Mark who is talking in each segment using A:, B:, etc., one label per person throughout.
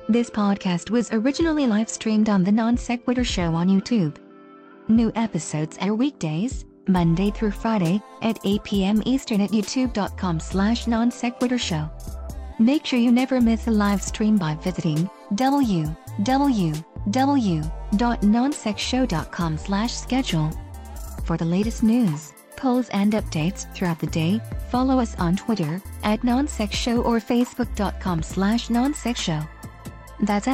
A: This podcast was originally live streamed on the Non Sequitur Show on YouTube. New episodes air weekdays, Monday through Friday, at 8 p.m. Eastern at youtube.com/Non Sequitur Show. Make sure you never miss a live stream by visiting www.nonsexshow.com/schedule. For the latest news, polls, and updates throughout the day, follow us on Twitter at NonSexShow or Facebook.com/NonSexShow. That's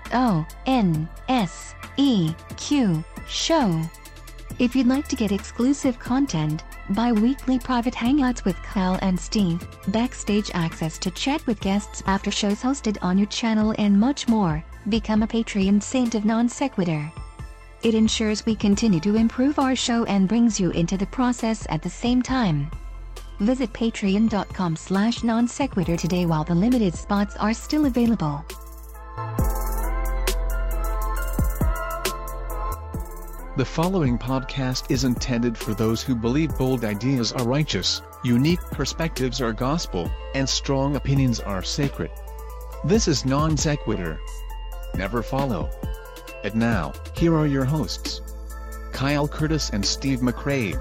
A: NONSEQ Show. If you'd like to get exclusive content, bi-weekly private hangouts with Kyle and Steve, backstage access to chat with guests after shows hosted on your channel, and much more, become a Patreon saint of Non Sequitur. It ensures we continue to improve our show and brings you into the process at the same time. Visit patreon.com/nonsequitur today while the limited spots are still available.
B: The following podcast is intended for those who believe bold ideas are righteous, unique perspectives are gospel, and strong opinions are sacred. This is Non Sequitur. Never follow. And now, here are your hosts, Kyle Curtis and Steve McCrae.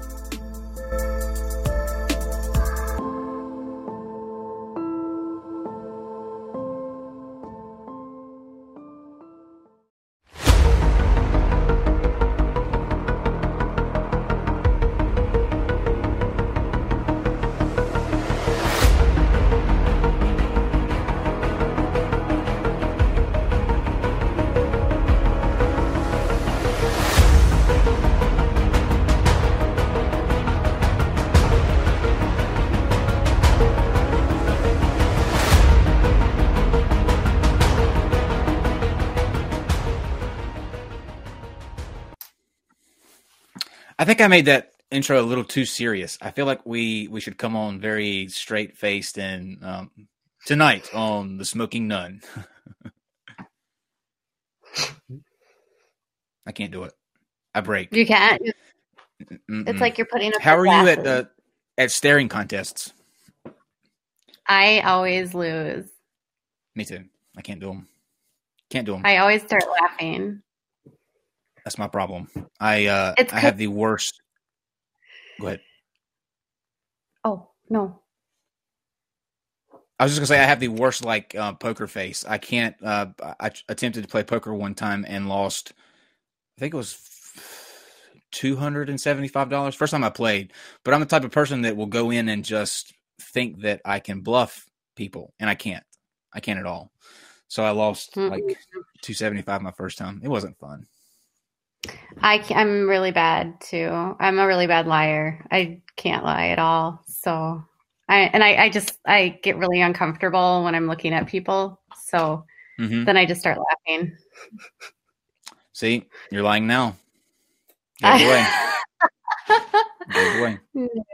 C: I think I made that intro a little too serious. I feel like we should come on very straight-faced and tonight on The Smoking Nun. I can't do it. I break.
D: You can't.
C: Mm-mm.
D: It's like you're putting up.
C: How are you
D: glasses.
C: at staring contests?
D: I always lose.
C: Me too. I can't do them. Can't do them.
D: I always start laughing.
C: That's my problem. I have the worst. Go ahead.
D: Oh, no.
C: I was just gonna say I have the worst poker face. I can't. I attempted to play poker one time and lost. I think it was $275. First time I played, but I'm the type of person that will go in and just think that I can bluff people, and I can't. I can't at all. So I lost $275 my first time. It wasn't fun.
D: I'm really bad too. I'm a really bad liar. I can't lie at all. So I get really uncomfortable when I'm looking at people. So then I just start laughing.
C: See, you're lying now. Give it away. Give it away.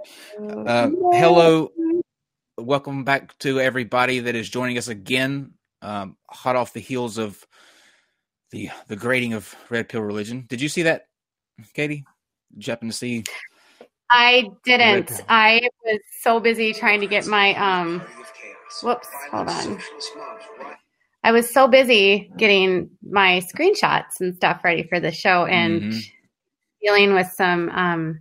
C: Hello. Welcome back to everybody that is joining us again. Hot off the heels of the grading of Red Pill Religion. Did you see that, Katie? Did you happen to see?
D: I didn't. I was so busy trying to get my whoops, hold on. I was so busy getting my screenshots and stuff ready for the show and dealing with some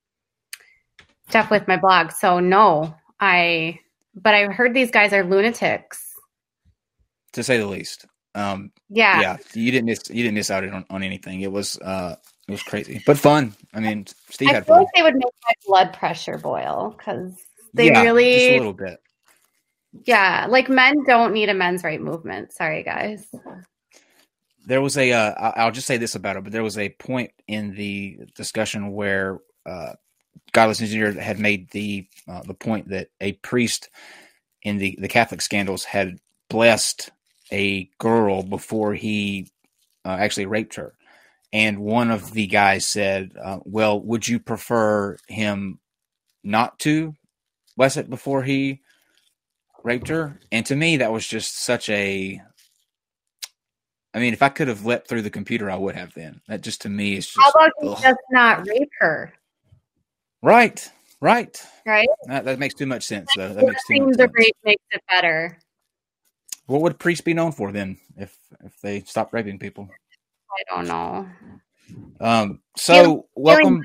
D: stuff with my blog. So no, but I heard these guys are lunatics,
C: to say the least.
D: Yeah,
C: you didn't miss out on anything. It was crazy, but fun. I mean, Steve had
D: feel
C: fun.
D: like they would make my blood pressure boil because they
C: really
D: really
C: just a little bit.
D: Yeah, like men don't need a men's right movement. Sorry, guys.
C: There was I'll just say this about it, but there was a point in the discussion where Godless Engineer had made the point that a priest in the Catholic scandals had blessed a girl before he actually raped her. And one of the guys said, well, would you prefer him not to bless it before he raped her? And to me, that was just such a... I mean, if I could have leapt through the computer, I would have then. That just, to me, is just...
D: How about you just not rape her?
C: Right.
D: Right?
C: That makes too much sense, though. That
D: Like,
C: makes too much
D: the
C: sense.
D: rape makes it better.
C: What would priests be known for then if they stopped raping people?
D: I don't know.
C: So welcome.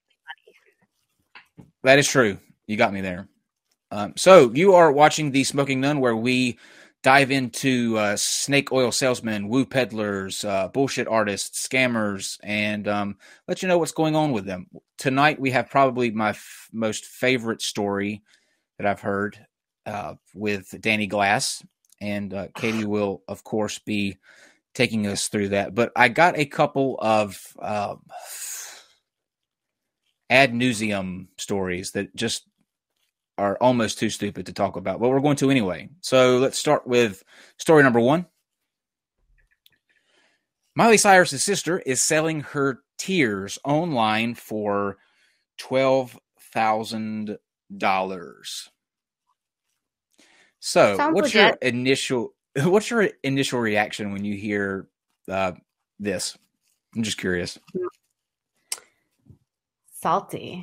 C: That is true. You got me there. So you are watching The Smoking Nun, where we dive into snake oil salesmen, woo peddlers, bullshit artists, scammers, and let you know what's going on with them. Tonight we have probably my most favorite story that I've heard with Danny Glass, and Katie will, of course, be taking us through that. But I got a couple of ad nauseum stories that just are almost too stupid to talk about, but we're going to anyway. So let's start with story number 1. Miley Cyrus's sister is selling her tears online for $12,000. So
D: Sounds
C: what's
D: legit.
C: your initial reaction when you hear this? I'm just curious.
D: Salty.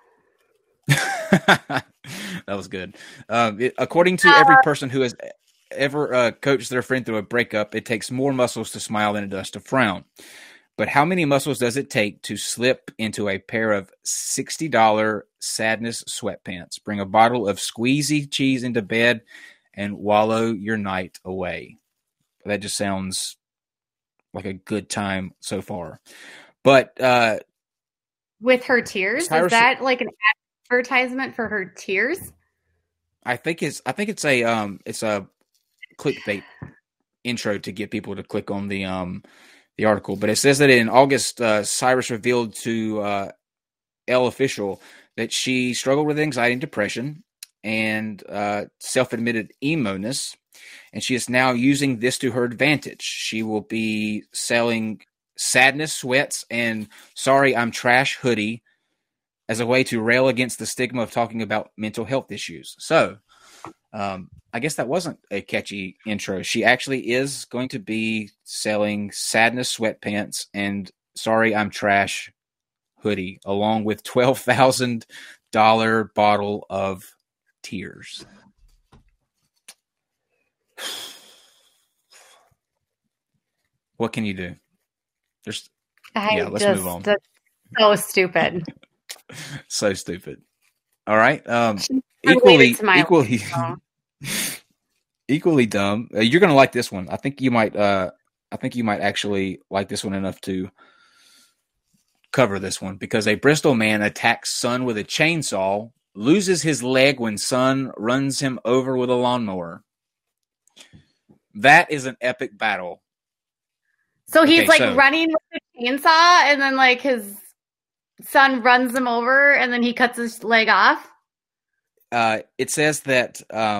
C: That was good. According to every person who has ever coached their friend through a breakup, it takes more muscles to smile than it does to frown. But how many muscles does it take to slip into a pair of $60 sadness sweatpants, bring a bottle of squeezy cheese into bed, and wallow your night away? That just sounds like a good time so far. But
D: with her tears,
C: Cyrus,
D: is that like an advertisement for her tears?
C: I think it's a clickbait intro to get people to click on the article. But it says that in August, Cyrus revealed to Elle Official that she struggled with anxiety and depression and self-admitted emo-ness, and she is now using this to her advantage. She will be selling sadness sweats and sorry I'm trash hoodie as a way to rail against the stigma of talking about mental health issues. So I guess that wasn't a catchy intro. She actually is going to be selling sadness sweatpants and sorry I'm trash hoodie along with $12,000 bottle of tears. What can you do? Let's move on.
D: That's so stupid.
C: So stupid. All right. Equally dumb. You're going to like this one. I think you might actually like this one enough to cover this one, because a Bristol man attacks son with a chainsaw, loses his leg when son runs him over with a lawnmower. That is an epic battle.
D: So he's running with the chainsaw, and then like his son runs him over, and then he cuts his leg off.
C: It says that.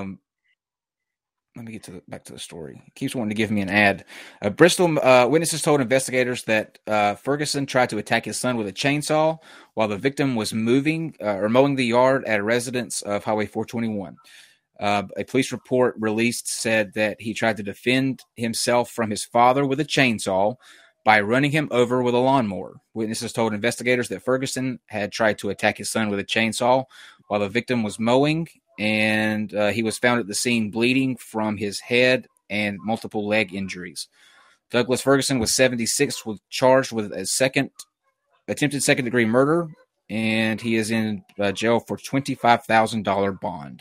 C: Let me get back to the story. It keeps wanting to give me an ad. Bristol witnesses told investigators that Ferguson tried to attack his son with a chainsaw while the victim was mowing the yard at a residence of Highway 421. A police report released said that he tried to defend himself from his father with a chainsaw by running him over with a lawnmower. Witnesses told investigators that Ferguson had tried to attack his son with a chainsaw while the victim was mowing, and he was found at the scene bleeding from his head and multiple leg injuries. Douglas Ferguson was 76, was charged with attempted second-degree murder, and he is in jail for $25,000 bond.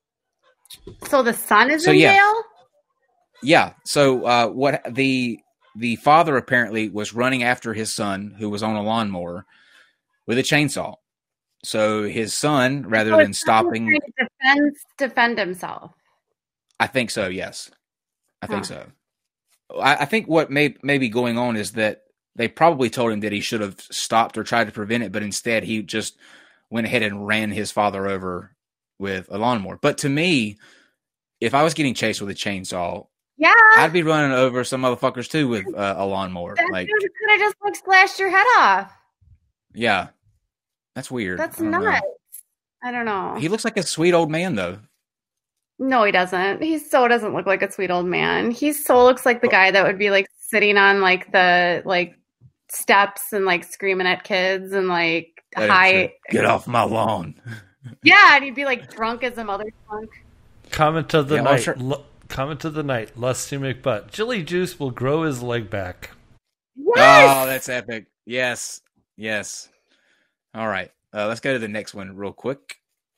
D: So the son is in jail?
C: Yeah. So what the father apparently was running after his son, who was on a lawnmower, with a chainsaw. So his son, rather than stopping,
D: defend himself.
C: I think so. Yes, I think so. I think what may be going on is that they probably told him that he should have stopped or tried to prevent it, but instead he just went ahead and ran his father over with a lawnmower. But to me, if I was getting chased with a chainsaw,
D: yeah,
C: I'd be running over some motherfuckers too with a lawnmower.
D: That dude could have just splashed your head off.
C: Yeah. That's weird.
D: That's nuts. I don't know.
C: He looks like a sweet old man, though.
D: No, he doesn't. He so doesn't look like a sweet old man. He so looks like the guy that would be sitting on the steps and screaming at kids and
C: get off my lawn.
D: Yeah, and he'd be drunk as a mother drunk.
E: Comment of the night. Comment of the night, Lusty McButt. Chili Juice will grow his leg back.
D: Yes!
C: Oh, that's epic. Yes. All right. Let's go to the next one real quick.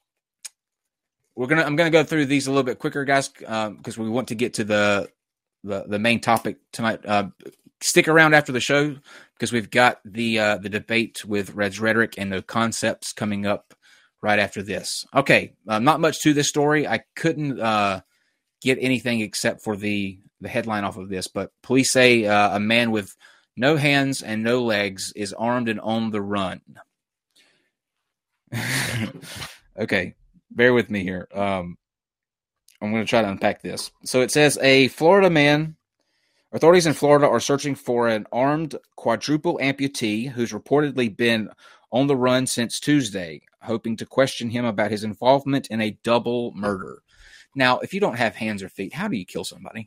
C: I'm gonna go through these a little bit quicker, guys, because we want to get to the main topic tonight. Stick around after the show because we've got the debate with Red's Rhetoric and the concepts coming up right after this. Okay, not much to this story. I couldn't get anything except for the headline off of this, but police say a man with no hands and no legs is armed and on the run. Okay, bear with me here. I'm going to try to unpack this. So it says a Florida man. Authorities in Florida are searching for an armed quadruple amputee who's reportedly been on the run since Tuesday, hoping to question him about his involvement in a double murder. Now, if you don't have hands or feet, how do you kill somebody?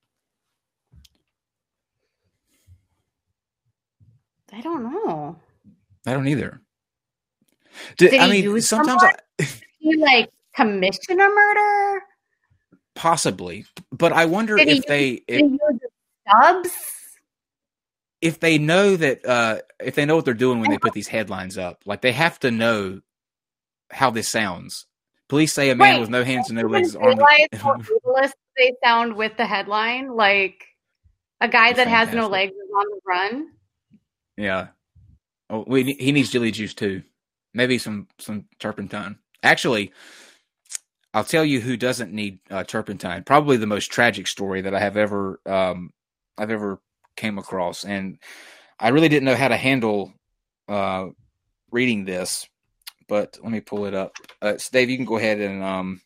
D: I don't know.
C: I don't either.
D: Did he like commission a murder?
C: Possibly, but I wonder
D: Did
C: if
D: he use stubs?
C: If they know that if they know what they're doing when they put these headlines up, like they have to know how this sounds. Police say a man with no hands and no legs is armed.
D: How ableist they sound with the headline, like a guy that has no legs is on the run.
C: Yeah. Oh, he needs chili juice too. Maybe some turpentine. Actually, I'll tell you who doesn't need turpentine. Probably the most tragic story that I have ever came across, and I really didn't know how to handle reading this. But let me pull it up. Dave, you can go ahead and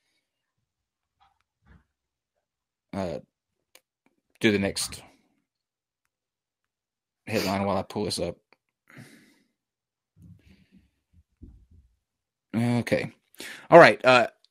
C: do the next headline while I pull this up. Okay. All right.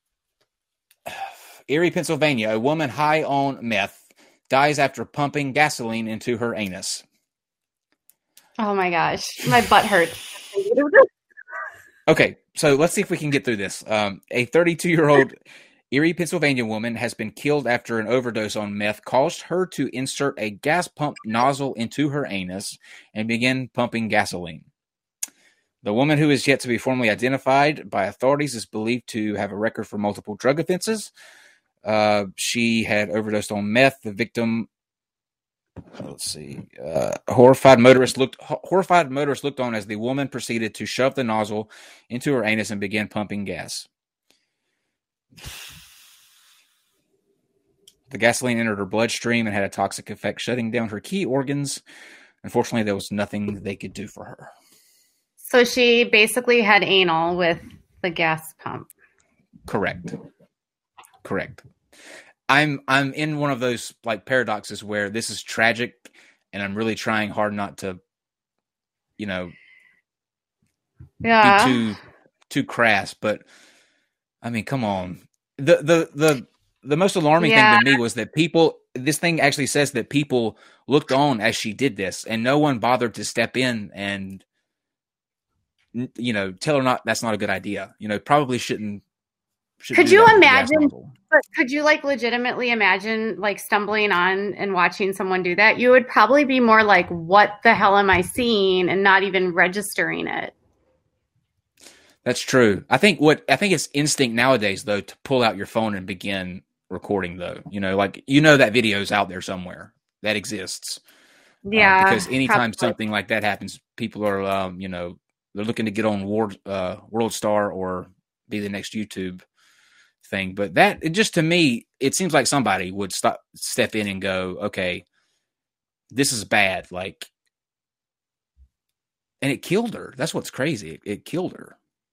C: Erie, Pennsylvania. A woman high on meth dies after pumping gasoline into her anus.
D: Oh my gosh. My butt hurts.
C: Okay. So let's see if we can get through this. A 32-year-old Erie, Pennsylvania woman has been killed after an overdose on meth caused her to insert a gas pump nozzle into her anus and begin pumping gasoline. The woman, who is yet to be formally identified by authorities, is believed to have a record for multiple drug offenses. She had overdosed on meth. The victim, horrified motorist looked on as the woman proceeded to shove the nozzle into her anus and began pumping gas. The gasoline entered her bloodstream and had a toxic effect, shutting down her key organs. Unfortunately, there was nothing they could do for her.
D: So she basically had anal with the gas pump.
C: Correct. I'm in one of those like paradoxes where this is tragic, and I'm really trying hard not to, be too crass. But I mean, come on. The most alarming thing to me was that this thing actually says that people looked on as she did this, and no one bothered to step in and, tell her that's not a good idea. Probably shouldn't.
D: Could you imagine? But could you legitimately imagine stumbling on and watching someone do that? You would probably be more like, "What the hell am I seeing?" and not even registering it.
C: That's true. I think it's instinct nowadays, though, to pull out your phone and begin recording, though. That video's out there somewhere that exists.
D: Yeah.
C: Because anytime something like that happens, people are, they're looking to get on World Star or be the next YouTube thing. But to me, it seems like somebody would step in and go, okay, this is bad. And it killed her. That's what's crazy. It killed her.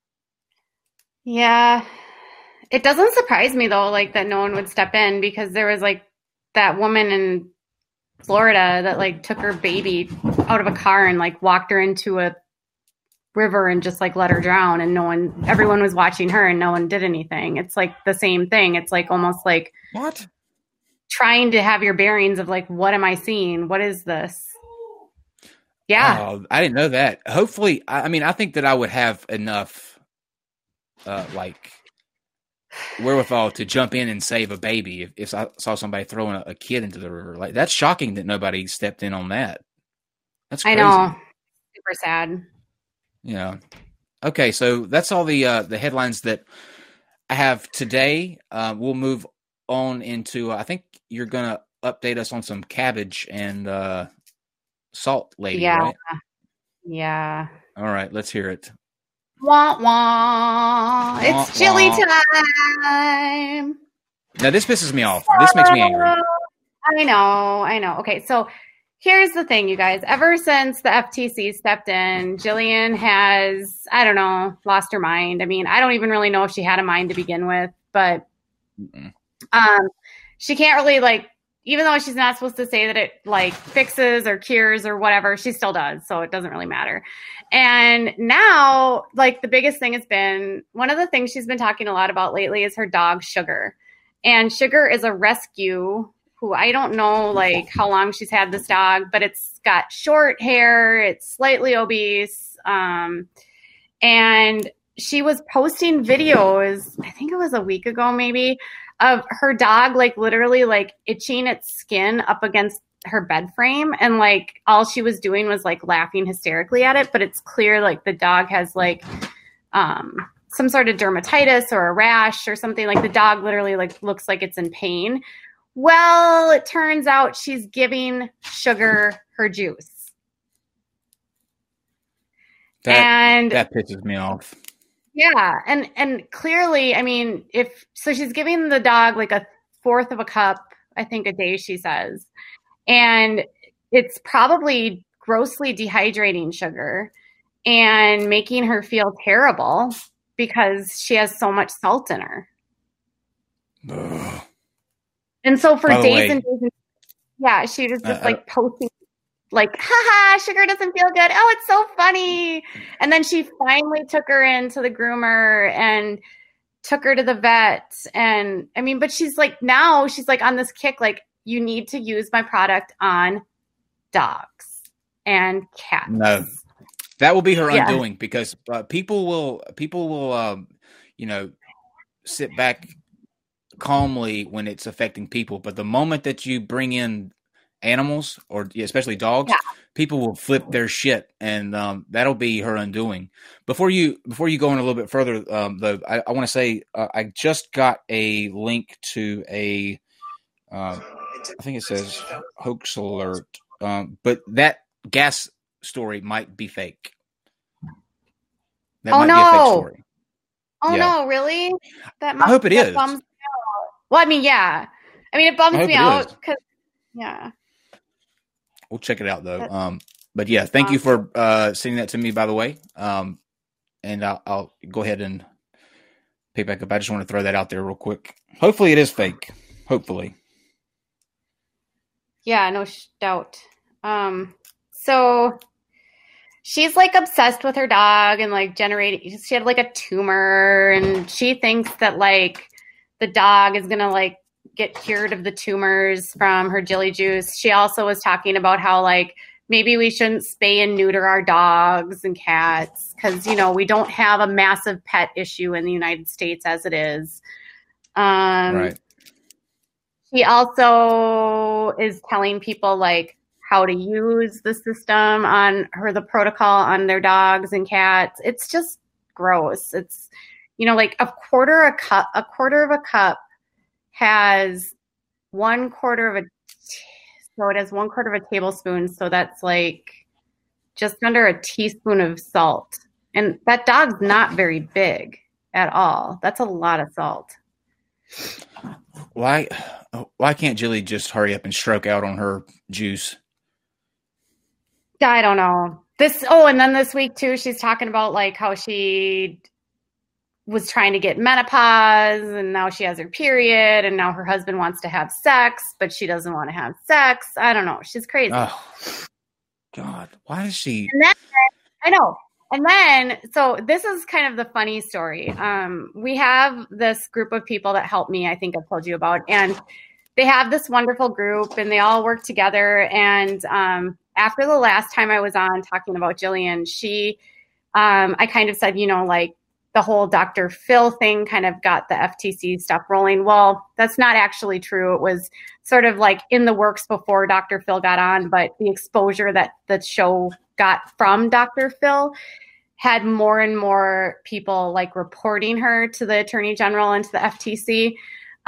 D: Yeah. It doesn't surprise me though, that no one would step in, because there was that woman in Florida that took her baby out of a car and walked her into a river and just let her drown, and everyone was watching her and no one did anything. It's the same thing. It's almost
C: what?
D: Trying to have your bearings of what am I seeing? What is this? Yeah.
C: Oh, I didn't know that. Hopefully, I think that I would have enough wherewithal to jump in and save a baby if I saw somebody throwing a kid into the river. Like, that's shocking that nobody stepped in on that. That's crazy.
D: I know. Super sad.
C: Yeah. Okay, so that's all the headlines that I have today. We'll move on into, I think you're going to update us on some cabbage and salt lady, right?
D: Yeah.
C: All right, let's hear it.
D: Wah, wah. It's chili time.
C: Now, this pisses me off. This makes me angry.
D: I know. Okay, so here's the thing, you guys. Ever since the FTC stepped in, Jillian has, I don't know, lost her mind. I mean, I don't even really know if she had a mind to begin with, but she can't really, like, even though she's not supposed to say that it, like, fixes or cures or whatever, she still does, so it doesn't really matter. And now, like, the biggest thing has been, one of the things she's been talking a lot about lately is her dog, Sugar. And Sugar is a rescue who I don't know, like, how long she's had this dog, but it's got short hair, it's slightly obese, and she was posting videos, I think it was a week ago maybe, of her dog, like, literally, like, itching its skin up against her bed frame, and, like, all she was doing was, like, laughing hysterically at it, but it's clear, like, the dog has, like, some sort of dermatitis or a rash or something. Like, the dog literally, like, looks like it's in pain. Well, it turns out she's giving Sugar her juice.
C: That pisses me off.
D: Yeah. And clearly, I mean, she's giving the dog like a fourth of a cup, I think, a day, she says. And it's probably grossly dehydrating Sugar and making her feel terrible because she has so much salt in her.
C: Ugh.
D: And so for days and days, she was just like posting, like, haha, Sugar doesn't feel good. Oh, it's so funny. And then she finally took her into the groomer and took her to the vet. And I mean, but she's like, now she's like on this kick, like, you need to use my product on dogs and cats.
C: No, that will be her undoing, because people will, sit back calmly when it's affecting people. But the moment that you bring in animals, or especially dogs, people will flip their shit, and that'll be her undoing. Before you go on a little bit further, though, I want to say I just got a link to a I think it says hoax alert, but that gas story might be fake. That might be a fake story.
D: Oh no, really?
C: I hope it is.
D: Bums me out. Well, I mean, yeah. I mean, it bums me out because,
C: we'll check it out though. But yeah, thank you for sending that to me, by the way. And I'll go ahead and pick back up. I just want to throw that out there real quick. Hopefully it is fake. Hopefully.
D: Yeah, no doubt. So she's like obsessed with her dog and like she had like a tumor, and she thinks that like the dog is going to like get cured of the tumors from her Jilly Juice. She also was talking about how like maybe we shouldn't spay and neuter our dogs and cats because, we don't have a massive pet issue in the United States as it is.
C: Right.
D: She also is telling people like how to use the system the protocol on their dogs and cats. It's just gross. It's, like a quarter of a cup has 1/4 of so it has 1/4 of a tablespoon. So that's like just under a teaspoon of salt. And that dog's not very big at all. That's a lot of salt.
C: Why can't Jilly just hurry up and stroke out on her juice?
D: I don't know. And then this week too, she's talking about like how she was trying to get menopause, and now she has her period, and now her husband wants to have sex, but she doesn't want to have sex. I don't know. She's crazy.
C: Oh, God. Why is she?
D: And then, I know. And then, so this is kind of the funny story. We have this group of people that help me, I think I've told you about, and they have this wonderful group, and they all work together. And after the last time I was on talking about Jillian, I kind of said, like, the whole Dr. Phil thing kind of got the FTC stuff rolling. Well, that's not actually true. It was sort of like in the works before Dr. Phil got on, but the exposure that the show got from Dr. Phil had more and more people like reporting her to the Attorney General and to the FTC.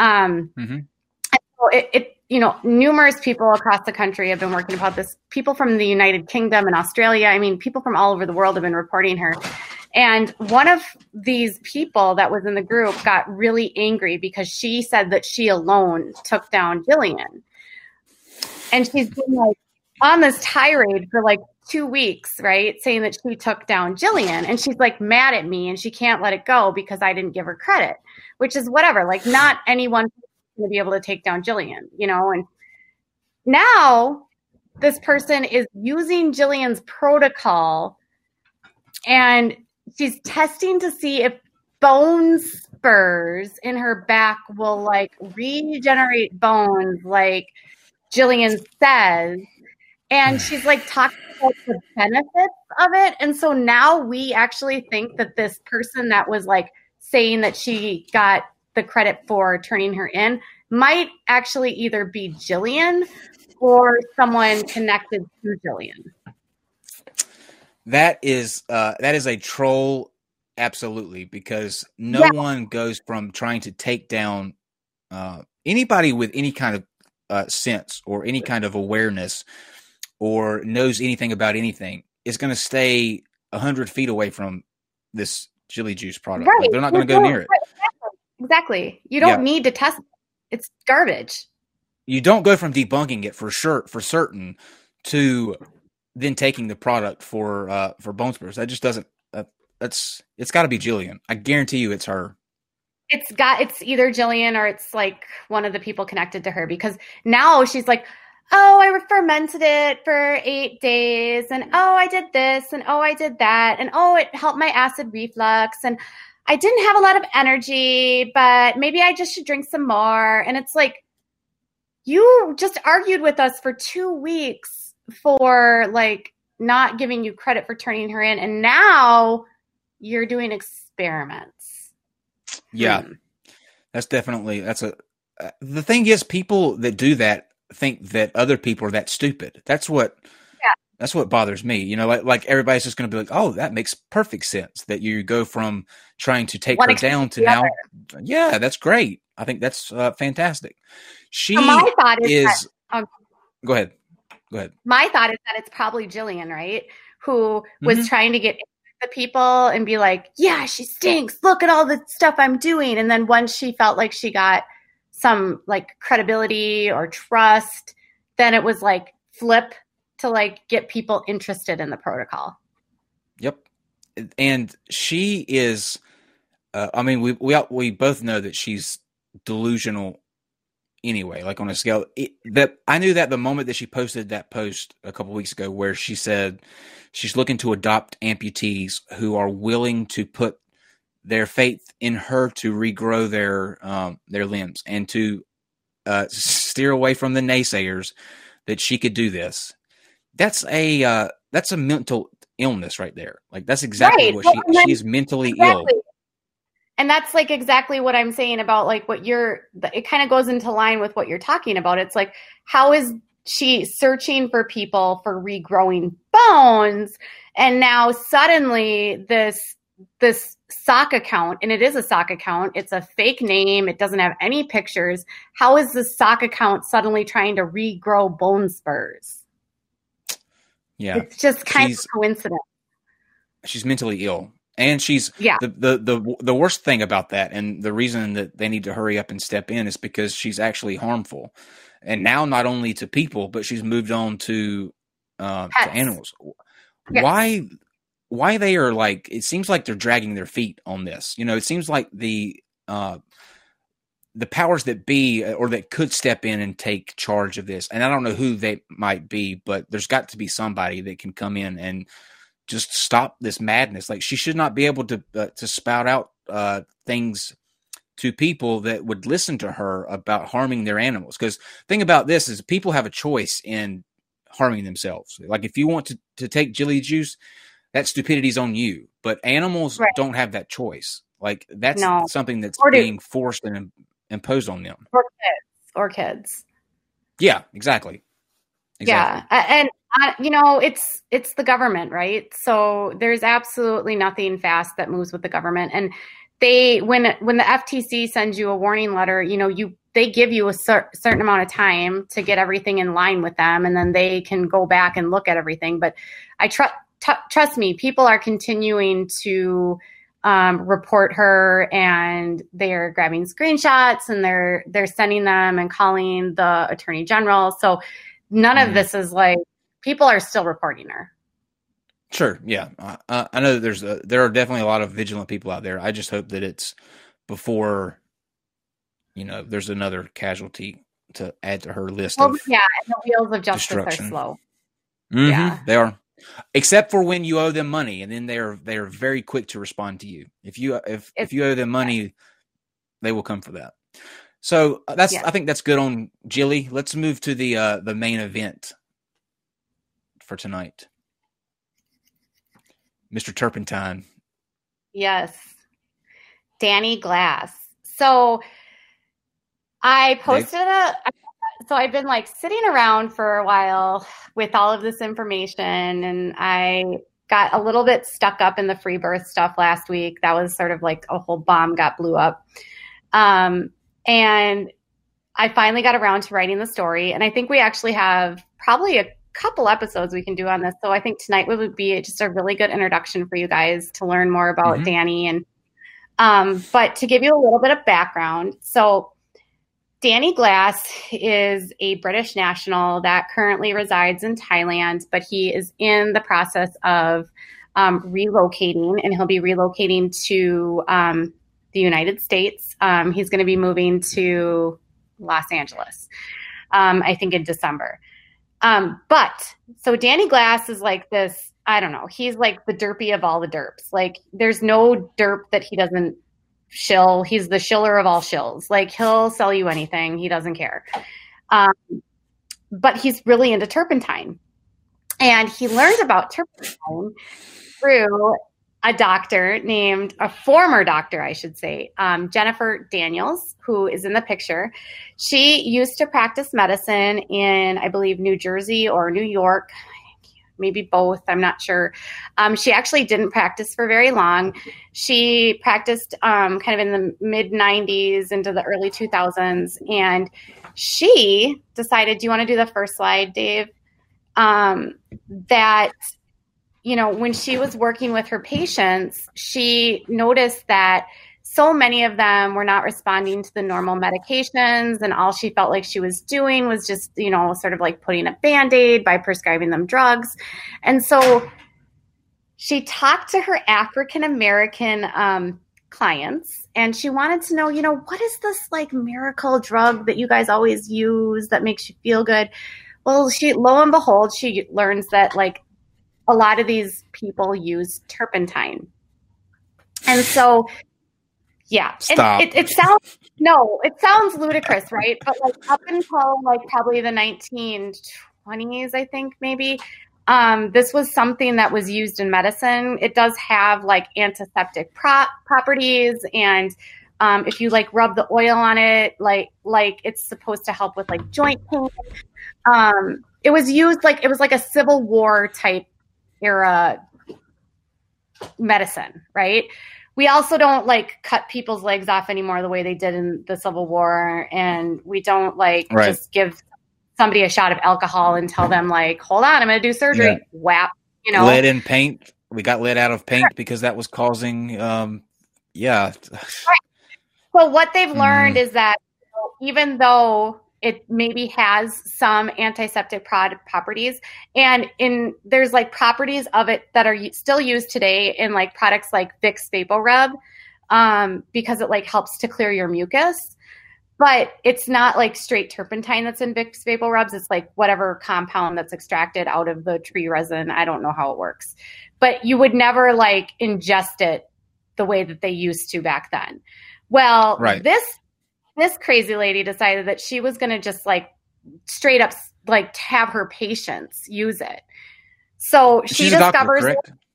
D: So numerous people across the country have been working about this. People from the United Kingdom and Australia, I mean, people from all over the world have been reporting her. And one of these people that was in the group got really angry because she said that she alone took down Jillian. And she's been like on this tirade for like 2 weeks, right? Saying that she took down Jillian. And she's like mad at me and she can't let it go because I didn't give her credit, which is whatever. Like not anyone to be able to take down Jillian, and now this person is using Jillian's protocol and she's testing to see if bone spurs in her back will like regenerate bones like Jillian says. And she's like talking about the benefits of it. And so now we actually think that this person that was like saying that she got the credit for turning her in might actually either be Jillian or someone connected to Jillian.
C: That is a troll, absolutely, because no one goes from trying to take down anybody with any kind of sense or any kind of awareness or knows anything about anything is going to stay 100 feet away from this Jilly Juice product.
D: Right.
C: Like, they're not going to go near it.
D: Exactly. You don't need to test it. It's garbage.
C: You don't go from debunking it for certain to then taking the product for bone spurs. That just doesn't. It's got to be Jillian. I guarantee you, it's her.
D: It's either Jillian or it's like one of the people connected to her, because now she's like, oh, I fermented it for 8 days, and oh, I did this, and oh, I did that, and oh, it helped my acid reflux, and I didn't have a lot of energy, but maybe I just should drink some more. And it's like, you just argued with us for 2 weeks for like not giving you credit for turning her in, and now you're doing experiments.
C: Yeah, that's the thing is, people that do that think that other people are that stupid. That's what bothers me. Like everybody's just going to be like, oh, that makes perfect sense that you go from trying to take her down to now. Yeah, that's great. I think that's fantastic.
D: My thought is
C: go ahead.
D: My thought is that it's probably Jillian, right? Who was trying to get the people and be like, yeah, she stinks. Look at all the stuff I'm doing. And then once she felt like she got some like credibility or trust, then it was like flip to like get people interested in the protocol. Yep.
C: And she is, we both know that she's delusional anyway, like on a scale that I knew that the moment that she posted that post a couple weeks ago, where she said she's looking to adopt amputees who are willing to put their faith in her to regrow their limbs and to steer away from the naysayers that she could do this. That's a mental illness right there. Like that's exactly what she's mentally ill.
D: And that's like exactly what I'm saying about like it kind of goes into line with what you're talking about. It's like, how is she searching for people for regrowing bones? And now suddenly this sock account, and it is a sock account, it's a fake name, it doesn't have any pictures. How is this sock account suddenly trying to regrow bone spurs?
C: Yeah.
D: It's just kind of a coincidence.
C: She's mentally ill. And she's the worst thing about that, and the reason that they need to hurry up and step in, is because she's actually harmful. And now not only to people, but she's moved on to animals. Yes. Why they are like, it seems like they're dragging their feet on this. It seems like the powers that be, or that could step in and take charge of this, and I don't know who they might be, but there's got to be somebody that can come in and just stop this madness. Like, she should not be able to spout out things to people that would listen to her about harming their animals. Because the thing about this is, people have a choice in harming themselves. Like, if you want to take Jilly Juice, that stupidity's on you. but animals
D: Right.
C: don't have that choice. Like that's
D: No.
C: something that's
D: Or do-
C: being forced and imposed on them.
D: Or kids.
C: Yeah, exactly.
D: Yeah. And it's the government, right? So there's absolutely nothing fast that moves with the government. And when the FTC sends you a warning letter, they give you a certain amount of time to get everything in line with them, and then they can go back and look at everything. But I trust me, people are continuing to report her, and they're grabbing screenshots and they're sending them and calling the attorney general. So none of this is like, people are still reporting her.
C: Sure. Yeah. I know that there are definitely a lot of vigilant people out there. I just hope that it's before, there's another casualty to add to her list.
D: And the wheels of justice are slow.
C: Mm-hmm,
D: yeah,
C: they are. Except for when you owe them money, and then they are very quick to respond to you. If you owe them money, they will come for that. So I think that's good on Jilly. Let's move to the main event for tonight, Mr. Turpentine.
D: Yes, Danny Glass. So I posted So I've been sitting around for a while with all of this information, and I got a little bit stuck up in the free birth stuff last week. That was sort of like a whole bomb blew up. And I finally got around to writing the story, and I think we actually have probably a couple episodes we can do on this. So I think tonight would be just a really good introduction for you guys to learn more about Danny. And but to give you a little bit of background, so Danny Glass is a British national that currently resides in Thailand, but he is in the process of relocating, and he'll be relocating to the United States. He's going to be moving to Los Angeles, I think in December. So Danny Glass is like this, I don't know, he's like the derpy of all the derps. Like there's no derp that he doesn't shill. He's the shiller of all shills. Like he'll sell you anything. He doesn't care. But he's really into turpentine. And he learned about turpentine through a former doctor, I should say, Jennifer Daniels, who is in the picture. She used to practice medicine in, I believe, New Jersey or New York, maybe both. I'm not sure. She actually didn't practice for very long. She practiced kind of in the mid 90s into the early 2000s. And she decided, do you want to do the first slide, Dave? That, when she was working with her patients, she noticed that so many of them were not responding to the normal medications, and all she felt like she was doing was just, sort of like putting a Band-Aid by prescribing them drugs. And so she talked to her African-American clients, and she wanted to know, what is this like miracle drug that you guys always use that makes you feel good? Well, lo and behold, she learns that like a lot of these people use turpentine. And so, yeah, it sounds ludicrous, right? But like up until like probably the 1920s, I think maybe, this was something that was used in medicine. It does have like antiseptic properties, and if you like rub the oil on it, like it's supposed to help with like joint pain. It was used it was like a Civil War type era medicine, right? We also don't like cut people's legs off anymore the way they did in the Civil War, and we don't just give somebody a shot of alcohol and tell them like, hold on, I'm going to do surgery. Yeah. Whap,
C: lead in paint. We got lead out of paint because that was causing, yeah.
D: Right. So what they've learned is that even though it maybe has some antiseptic properties, and there's like properties of it that are still used today in like products like Vicks VapoRub, because it like helps to clear your mucus. But it's not like straight turpentine that's in Vicks VapoRubs. It's like whatever compound that's extracted out of the tree resin. I don't know how it works, but you would never like ingest it the way that they used to back then. Well, this crazy lady decided that she was going to just like straight up like have her patients use it. So she discovers,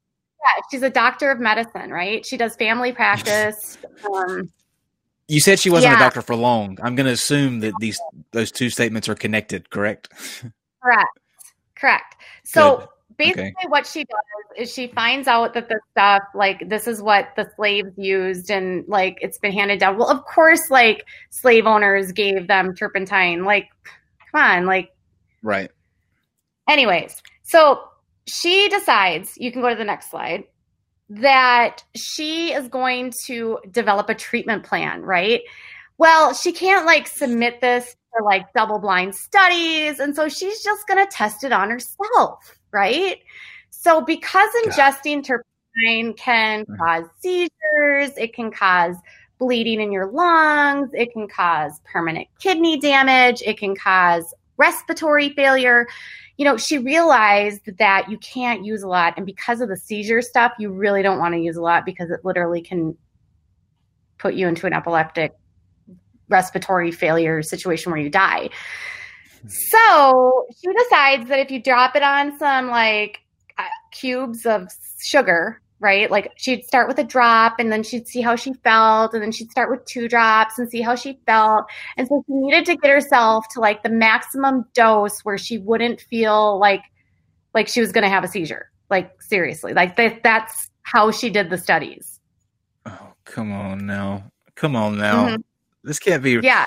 D: she's a doctor of medicine, right? She does family practice.
C: You said she wasn't a
D: Yeah.
C: doctor for long. I'm going to assume that those two statements are connected, correct?
D: Correct. So
C: Good.
D: basically
C: Okay.
D: what she does is she finds out that the stuff, like, this is what the slaves used and, like, it's been handed down. Well, of course, like, slave owners gave them turpentine. Like, come on, like,
C: Right.
D: anyways. So she decides, you can go to the next slide, that she is going to develop a treatment plan, right? Well, she can't, like, submit this for, like, double-blind studies, and so she's just going to test it on herself, right? So because ingesting turpentine can cause seizures, it can cause bleeding in your lungs, it can cause permanent kidney damage, it can cause respiratory failure. You know, she realized that you can't use a lot, and because of the seizure stuff, you really don't want to use a lot because it literally can put you into an epileptic respiratory failure situation where you die. So she decides that if you drop it on some, like, cubes of sugar, right? Like, she'd start with a drop and then she'd see how she felt, and then she'd start with 2 drops and see how she felt. And so she needed to get herself to, like, the maximum dose where she wouldn't feel like she was going to have a seizure. Like, seriously, like, that's how she did the studies.
C: Oh, come on now. Mm-hmm. This can't be.
D: Yeah.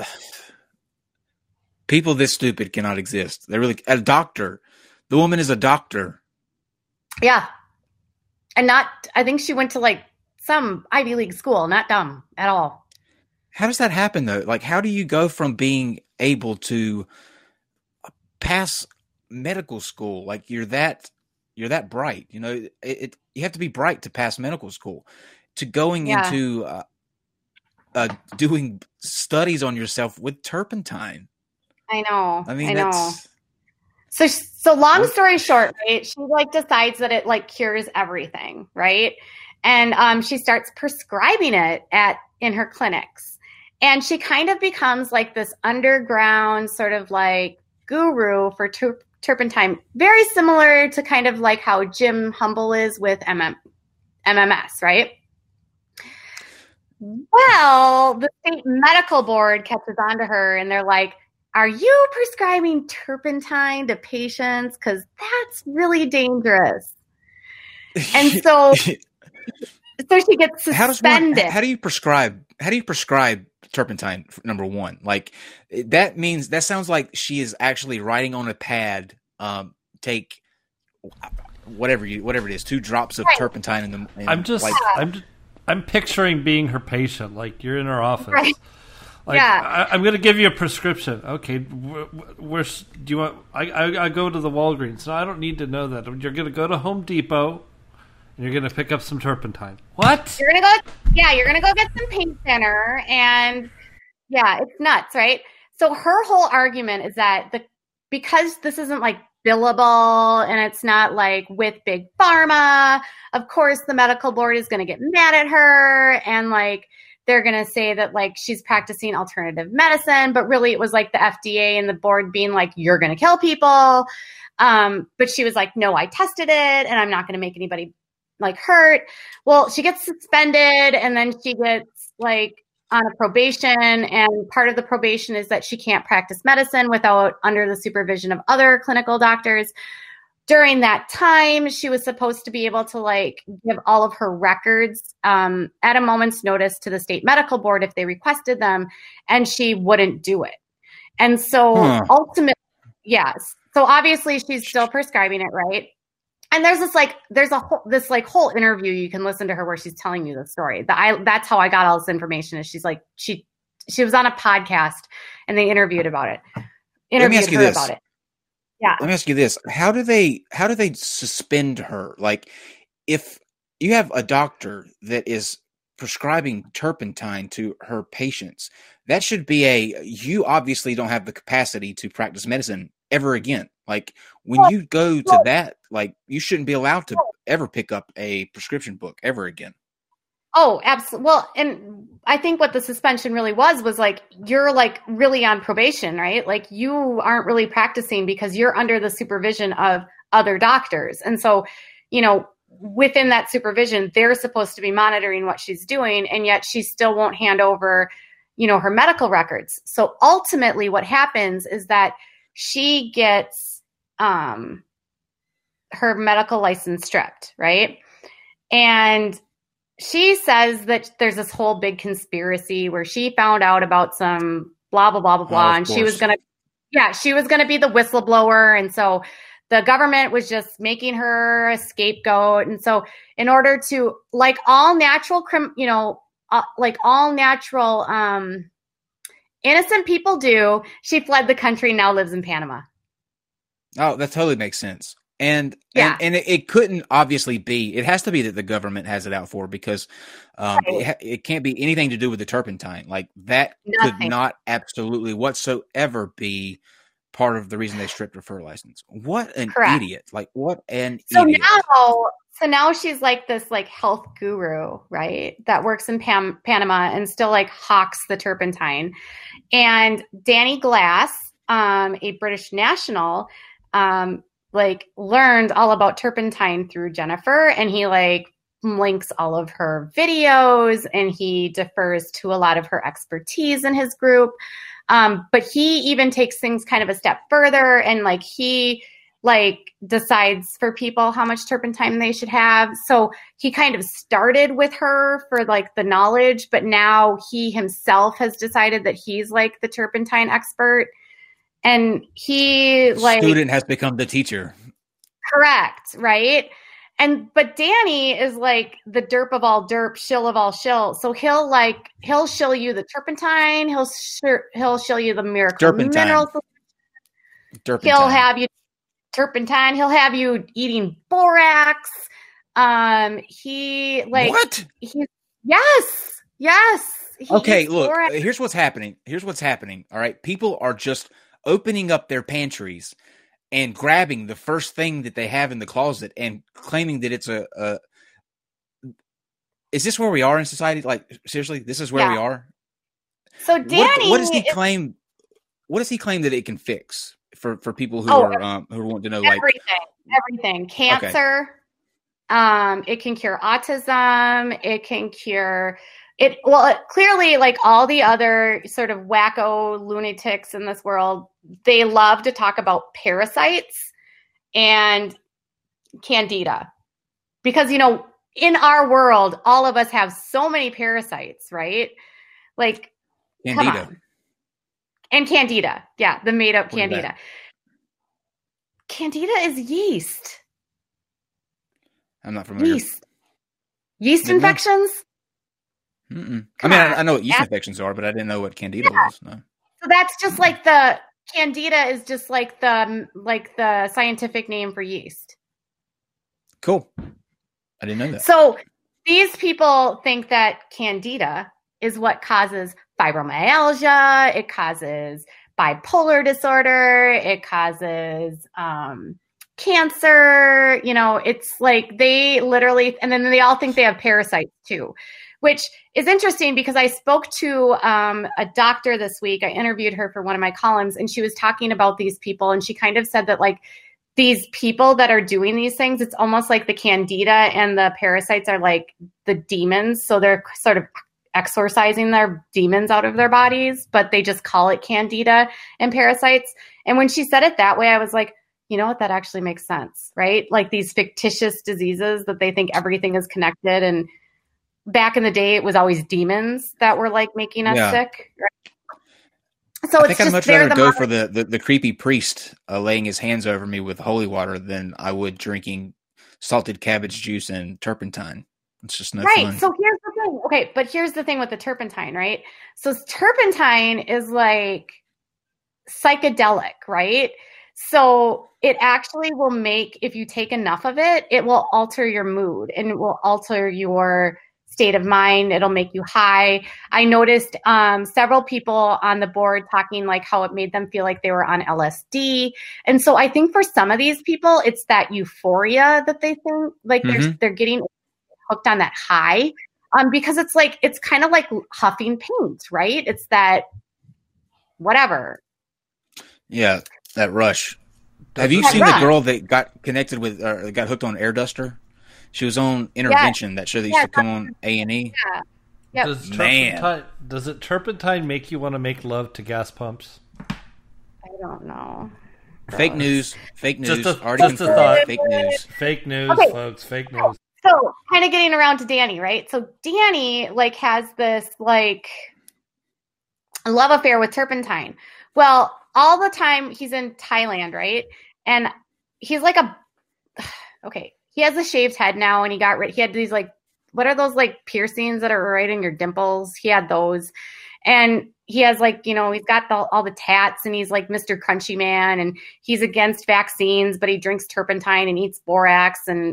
C: People this stupid cannot exist. They're really a doctor. The woman is a doctor.
D: Yeah. And I think she went to, like, some Ivy League school, not dumb at all.
C: How does that happen though? Like, how do you go from being able to pass medical school? Like, you're that bright, you know, you have to be bright to pass medical school, to going into, doing studies on yourself with turpentine.
D: I know.
C: I mean,
D: that's... So long story short, right? She, like, decides that it, like, cures everything, right? And she starts prescribing it in her clinics, and she kind of becomes, like, this underground sort of, like, guru for turpentine, very similar to kind of like how Jim Humble is with MMS, right? Well, the state medical board catches on to her, and they're like, are you prescribing turpentine to patients? Because that's really dangerous. And so she gets suspended.
C: How do you prescribe turpentine, number one? Like, that sounds like she is actually writing on a pad, take whatever it is, 2 drops of turpentine in the.
E: I'm picturing being her patient. Like, you're in her office.
D: Right.
E: Like,
D: yeah.
E: I'm going to give you a prescription. Okay, where do you want? I go to the Walgreens. No, I don't need to know that. You're going to go to Home Depot, and you're going to pick up some turpentine. What?
D: You're going to go get some paint thinner, and it's nuts, right? So her whole argument is that because this isn't, like, billable and it's not, like, with big pharma, of course the medical board is going to get mad at her, and, like, they're going to say that, like, she's practicing alternative medicine, but really it was, like, the FDA and the board being like, you're going to kill people. But she was like, no, I tested it and I'm not going to make anybody, like, hurt. Well, she gets suspended, and then she gets, like, on a probation, and part of the probation is that she can't practice medicine without under the supervision of other clinical doctors. During that time, she was supposed to be able to, like, give all of her records at a moment's notice to the state medical board if they requested them, and she wouldn't do it. And so ultimately, yes. So obviously she's still prescribing it, right? And there's this whole interview you can listen to her where she's telling you the story. That's how I got all this information. Is she's like, she was on a podcast and they interviewed her about it.
C: Let me ask you this. How do they suspend her? Like, if you have a doctor that is prescribing turpentine to her patients, that should be you obviously don't have the capacity to practice medicine ever again. Like, when you go to that, like, you shouldn't be allowed to ever pick up a prescription book ever again.
D: Oh, absolutely. Well, and I think what the suspension really was like, you're, like, really on probation, right? Like, you aren't really practicing because you're under the supervision of other doctors. And so, you know, within that supervision, they're supposed to be monitoring what she's doing, and yet she still won't hand over, her medical records. So ultimately what happens is that she gets her medical license stripped, right? And she says that there's this whole big conspiracy where she found out about some blah, blah, blah, blah, blah. And she was going to be the whistleblower. And so the government was just making her a scapegoat. And so in order to, like all natural, innocent people do, she fled the country and now lives in Panama.
C: Oh, that totally makes sense. And it couldn't obviously be. It has to be that the government has it out for her, because it can't be anything to do with the turpentine. Like that could not absolutely whatsoever be part of the reason they stripped her for her license. What an idiot! Like what an idiot.
D: So now she's like this like health guru, right? That works in Panama and still like hawks the turpentine. And Danny Glass, a British national, learned all about turpentine through Jennifer, and he links all of her videos, and he defers to a lot of her expertise in his group. But he even takes things kind of a step further, and he decides for people how much turpentine they should have. So he kind of started with her for the knowledge, but now he himself has decided that he's the turpentine expert. And he
C: student has become the teacher.
D: Correct. Right. But Danny is the derp of all derp, shill of all shill. So he'll shill you the turpentine. He'll shill you the miracle minerals. He'll have you turpentine. He'll have you eating borax.
C: What?
D: Yes.
C: Okay. Look, here's what's happening. All right. People are just opening up their pantries and grabbing the first thing that they have in the closet and claiming that it's is this where we are in society? Seriously, this is where we are.
D: So Danny,
C: what does he claim? What does he claim that it can fix for people who who want to know
D: everything, cancer. Okay. It can cure autism. It can cure it. Well, clearly, all the other sort of wacko lunatics in this world, they love to talk about parasites and candida, because in our world, all of us have so many parasites, right?
C: Candida.
D: Come on. And candida. Yeah, the made up candida. Candida is yeast.
C: I'm not familiar.
D: Yeast infections?
C: I know what yeast infections are, but I didn't know what candida was. No.
D: So that's just the candida is just the scientific name for yeast.
C: Cool. I didn't know that.
D: So these people think that candida is what causes fibromyalgia. It causes bipolar disorder. It causes cancer. It's they literally, and then they all think they have parasites too, which is interesting because I spoke to a doctor this week. I interviewed her for one of my columns, and she was talking about these people, and she kind of said that these people that are doing these things, it's almost like the candida and the parasites are the demons. So they're sort of exorcising their demons out of their bodies, but they just call it candida and parasites. And when she said it that way, I was like, you know what? That actually makes sense, right? These fictitious diseases that they think everything is connected. And back in the day, it was always demons that were making us sick. Right? So
C: I think I'd much rather go for the creepy priest laying his hands over me with holy water than I would drinking salted cabbage juice and turpentine. It's just no fun.
D: So here's the thing. Okay, but here's the thing with the turpentine, right? So turpentine is psychedelic, right? So it actually will make, if you take enough of it, it will alter your mood and it will alter your state of mind. It'll make you high. I noticed several people on the board talking how it made them feel like they were on LSD. And so I think for some of these people, it's that euphoria that they think they're getting hooked on that high. Because it's kind of like huffing paint, right? It's that whatever.
C: Yeah, that rush. Have you seen the girl that got connected with, got hooked on Air Duster? She was on Intervention, that show that used to come on A&E.
D: Yeah. Yep.
E: Does turpentine make you want to make love to gas pumps?
D: I don't know.
C: Fake news.
E: Just a
C: Already confirmed.
E: thought.
C: Fake news.
E: Fake news,
D: Okay.
E: folks. Fake news.
D: So kind of getting around to Danny, right? So Danny like has this like love affair with turpentine. Well, all the time he's in Thailand, right? And he's like he has a shaved head now, and he had these like, what are those like piercings that are right in your dimples? He had those. And he has like, he's got all the tats, and he's like Mr. Crunchy Man, and he's against vaccines, but he drinks turpentine and eats borax, and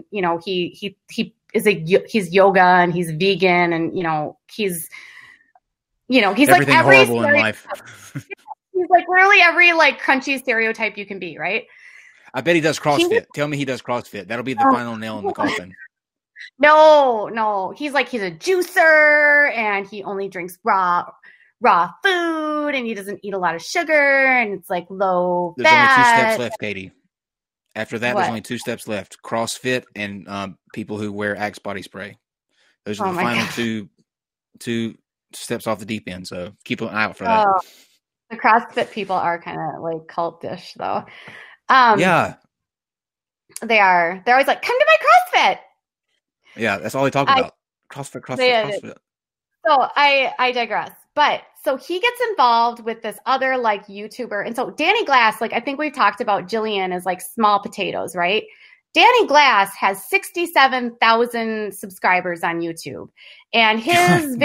D: he's yoga and he's vegan, and he's
C: Everything
D: like every
C: horrible in life.
D: He's like really every like crunchy stereotype you can be, right?
C: I bet he does CrossFit. Tell me he does CrossFit. That'll be the final nail in the coffin.
D: No. He's a juicer, and he only drinks raw food, and he doesn't eat a lot of sugar, and it's like low
C: There's
D: fat.
C: only 2 steps left, Katie. After that, there's only 2 steps left. CrossFit and people who wear Axe body spray. Those are the final two steps off the deep end. So keep an eye out for that.
D: The CrossFit people are kind of like cultish, though.
C: Yeah.
D: They are. They're always like, come to my CrossFit.
C: Yeah, that's all they talk about. CrossFit.
D: So I digress. But so he gets involved with this other like YouTuber. And so Danny Glass, like I think we've talked about Jillian as like small potatoes, right? Danny Glass has 67,000 subscribers on YouTube. And his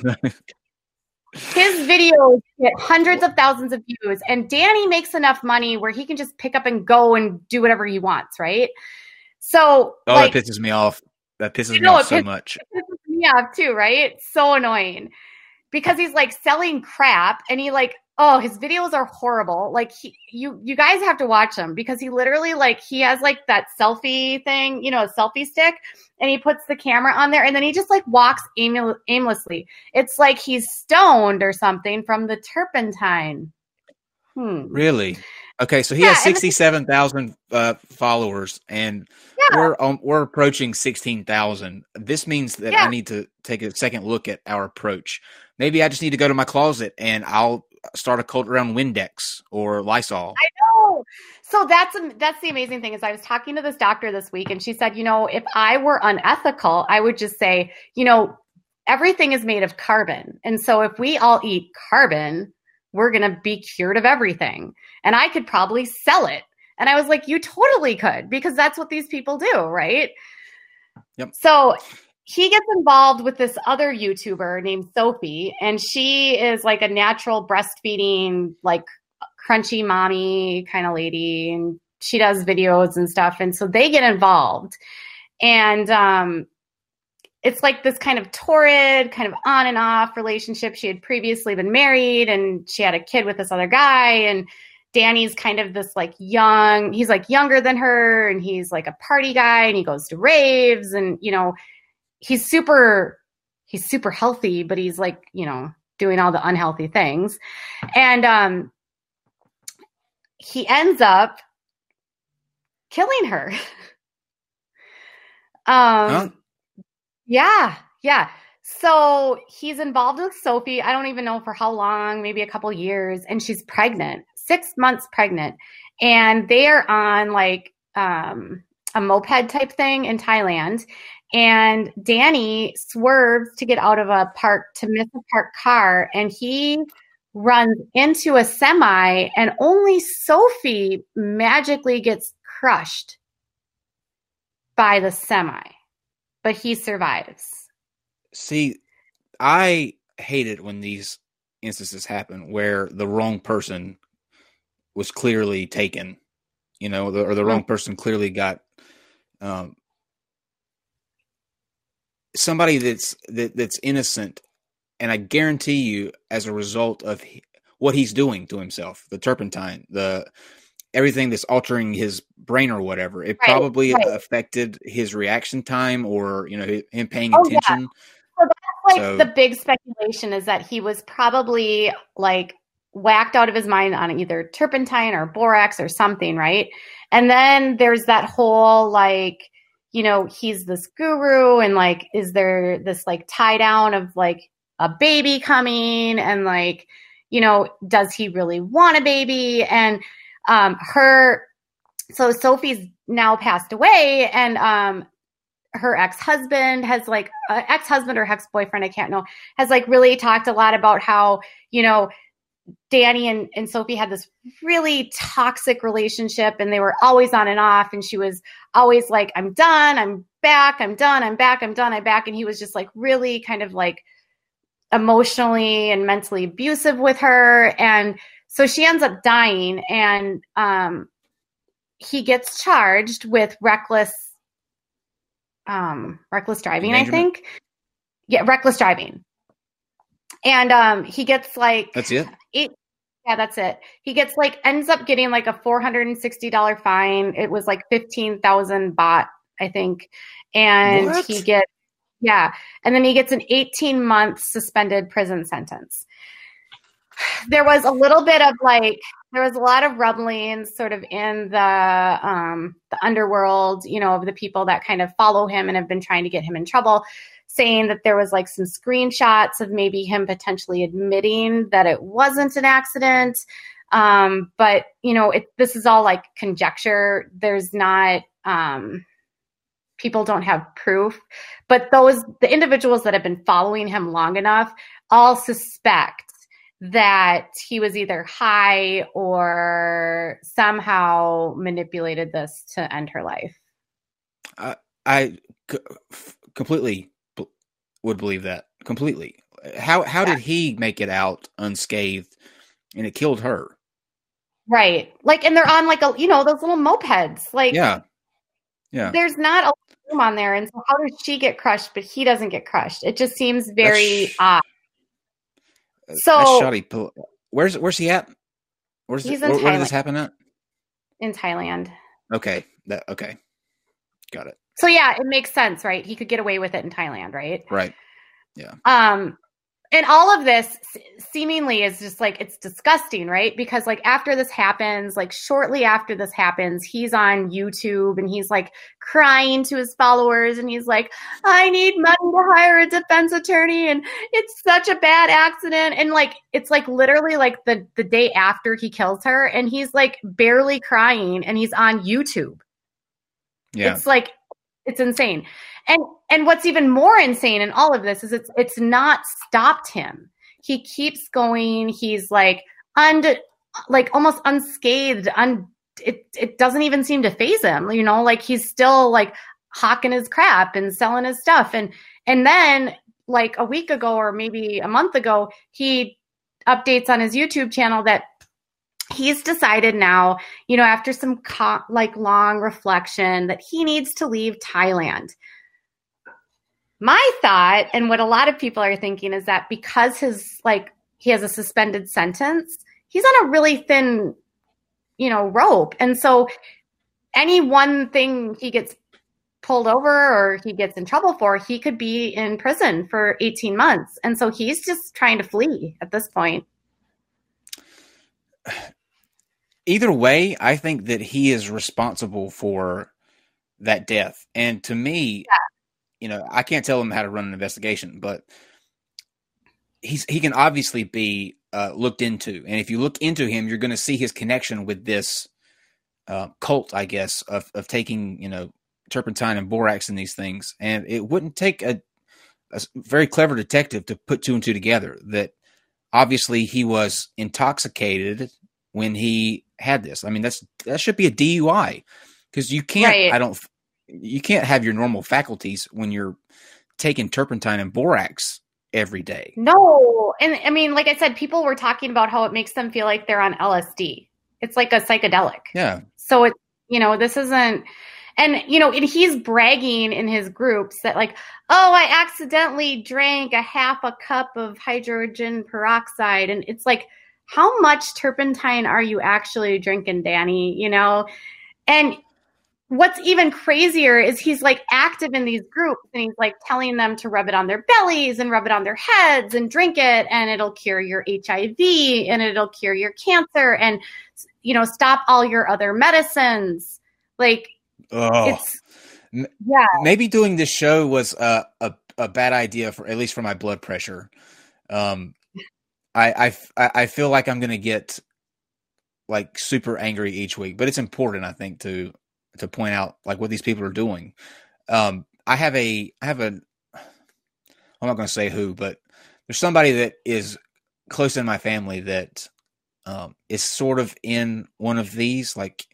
D: videos get hundreds of thousands of views. And Danny makes enough money where he can just pick up and go and do whatever he wants, right? So
C: that pisses me off. That pisses me off so much.
D: It pisses me off too, right? So annoying. Because he's like selling crap, and he like, his videos are horrible. Like you guys have to watch them, because he literally like, he has like that selfie thing, a selfie stick, and he puts the camera on there, and then he just like walks aimlessly. It's like he's stoned or something from the turpentine.
C: Really? Okay, so he has 67,000 followers, and we're approaching 16,000. This means that I need to take a second look at our approach. Maybe I just need to go to my closet and I'll start a cult around Windex or Lysol.
D: I know. So that's the amazing thing is I was talking to this doctor this week, and she said, if I were unethical, I would just say, everything is made of carbon. And so if we all eat carbon, we're going to be cured of everything. And I could probably sell it. And I was like, you totally could, because that's what these people do, right?
C: Yep.
D: So he gets involved with this other YouTuber named Sophie, and she is like a natural breastfeeding, like crunchy mommy kind of lady. And she does videos and stuff. And so they get involved. And it's like this kind of torrid, kind of on and off relationship. She had previously been married, and she had a kid with this other guy. And Danny's kind of this like he's like younger than her, and he's like a party guy, and he goes to raves, and, he's super healthy, but he's like, doing all the unhealthy things. And he ends up killing her. Yeah. So he's involved with Sophie. I don't even know for how long, maybe a couple years. And she's pregnant, 6 months pregnant. And they are on like a moped type thing in Thailand. And Danny swerves to get out of to miss a parked car. And he runs into a semi, and only Sophie magically gets crushed by the semi. But he survives.
C: See, I hate it when these instances happen where the wrong person was clearly taken, or the wrong person clearly got somebody that's innocent. And I guarantee you, as a result of what he's doing to himself, the turpentine, everything that's altering his brain or whatever, it probably affected his reaction time, or, him paying attention.
D: Yeah. So that's like the big speculation, is that he was probably like whacked out of his mind on either turpentine or borax or something, right? And then there's that whole like, he's this guru and like, is there this like tie down of like a baby coming and like, does he really want a baby? And so Sophie's now passed away, and her ex-husband has like ex-husband or ex-boyfriend, I can't know, has like really talked a lot about how, Danny and Sophie had this really toxic relationship, and they were always on and off. And she was always like, I'm done, I'm back, I'm done, I'm back, I'm done, I'm back. And he was just like really kind of like emotionally and mentally abusive with her. And so she ends up dying, and he gets charged with reckless driving, I think. Yeah, reckless driving. And he gets like,
C: that's it.
D: Yeah, that's it. He gets like, ends up getting like a $460 fine. It was like 15,000 baht, I think. And
C: What?
D: he gets, yeah. And then he gets an 18-month suspended prison sentence. There was a little bit of like, there was a lot of rumblings sort of in the underworld, of the people that kind of follow him and have been trying to get him in trouble, saying that there was like some screenshots of maybe him potentially admitting that it wasn't an accident. But, this is all like conjecture. There's not, people don't have proof, but the individuals that have been following him long enough all suspect that he was either high or somehow manipulated this to end her life.
C: I completely would believe that completely. How did he make it out unscathed and it killed her? Right.
D: Like, and they're on like those little mopeds. Like,
C: yeah.
D: There's not a room on there. And so how does she get crushed, but he doesn't get crushed? It just seems very odd. So
C: that's shoddy. Where's he at?
D: He's in
C: where
D: Thailand.
C: did this happen at?
D: In Thailand.
C: Okay. Okay. Got it.
D: So yeah, it makes sense, right? He could get away with it in Thailand, right?
C: Right. Yeah.
D: And all of this seemingly is just like, it's disgusting, right? Because like after this happens, like shortly after this happens, he's on YouTube and he's like crying to his followers and he's like, I need money to hire a defense attorney and it's such a bad accident. And like, it's like literally like the day after he kills her and he's like barely crying and he's on YouTube.
C: Yeah.
D: It's like, it's insane. And what's even more insane in all of this is it's not stopped him. He keeps going. He's like almost unscathed. It doesn't even seem to faze him, like he's still like hawking his crap and selling his stuff. And then like a week ago or maybe a month ago, he updates on his YouTube channel that he's decided now, after some long reflection that he needs to leave Thailand. My thought, and what a lot of people are thinking, is that because he has a suspended sentence, he's on a really thin, rope. And so any one thing he gets pulled over or he gets in trouble for, he could be in prison for 18 months. And so he's just trying to flee at this point.
C: Either way, I think that he is responsible for that death. And to me, I can't tell him how to run an investigation, but he can obviously be looked into. And if you look into him, you're going to see his connection with this cult, I guess, of taking, turpentine and borax and these things. And it wouldn't take a very clever detective to put two and two together that obviously he was intoxicated when he had this. I mean, that should be a DUI because you can't,
D: right.
C: You can't have your normal faculties when you're taking turpentine and borax every day.
D: No. And I mean, like I said, people were talking about how it makes them feel like they're on LSD. It's like a psychedelic.
C: Yeah.
D: So it's, this isn't, and, and he's bragging in his groups that like, oh, I accidentally drank a half a cup of hydrogen peroxide. And it's like, how much turpentine are you actually drinking, Danny? And what's even crazier is he's like active in these groups and he's like telling them to rub it on their bellies and rub it on their heads and drink it and it'll cure your HIV and it'll cure your cancer and, stop all your other medicines. Like, Yeah.
C: Maybe doing this show was a bad idea for at least for my blood pressure. I feel like I'm going to get like super angry each week, but it's important, I think, to point out like what these people are doing. I'm not going to say who, but there's somebody that is close in my family that is sort of in one of these, like